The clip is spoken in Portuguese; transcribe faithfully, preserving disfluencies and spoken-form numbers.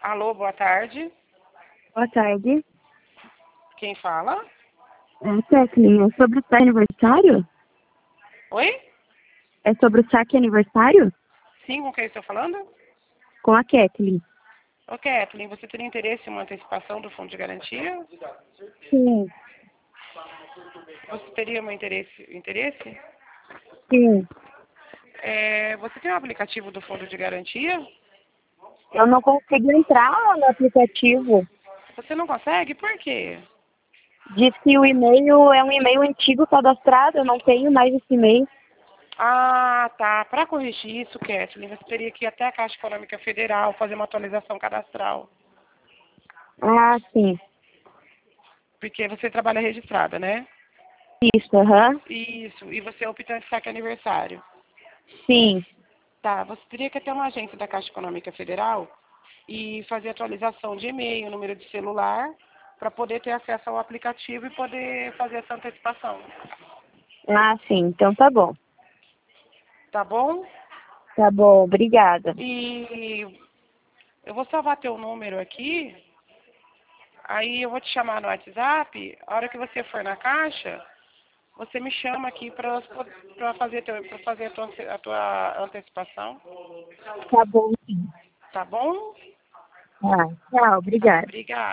Alô, boa tarde. Boa tarde. Quem fala? É, Kathleen, é sobre o saque aniversário? Oi? É sobre o saque aniversário? Sim, com quem eu estou falando? Com a Kathleen. Ô, Kathleen, você teria interesse em uma antecipação do fundo de garantia? Sim, Você teria um interesse? interesse? sim. É, você tem um aplicativo do fundo de garantia? Eu não consigo entrar no aplicativo. Você não consegue? Por quê? Diz que o e-mail é um e-mail antigo cadastrado, eu não tenho mais esse e-mail. Ah, tá. Para corrigir isso, Kathleen, você teria que ir até a Caixa Econômica Federal fazer uma atualização cadastral. Ah, sim. Porque você trabalha registrada, né? Isso, aham. Isso. E você optou em saque aniversário. Sim. Tá, você teria que ir até uma agência da Caixa Econômica Federal e fazer atualização de e-mail, número de celular, para poder ter acesso ao aplicativo e poder fazer essa antecipação. Ah, sim. Então tá bom. Tá bom? Tá bom, obrigada. E eu vou salvar teu número aqui, aí eu vou te chamar no WhatsApp, a hora que você for na caixa, você me chama aqui para fazer, teu, pra fazer a, tua, a tua antecipação. Tá bom, sim. Tá bom? Ah, tchau, Tá, obrigada. obrigada.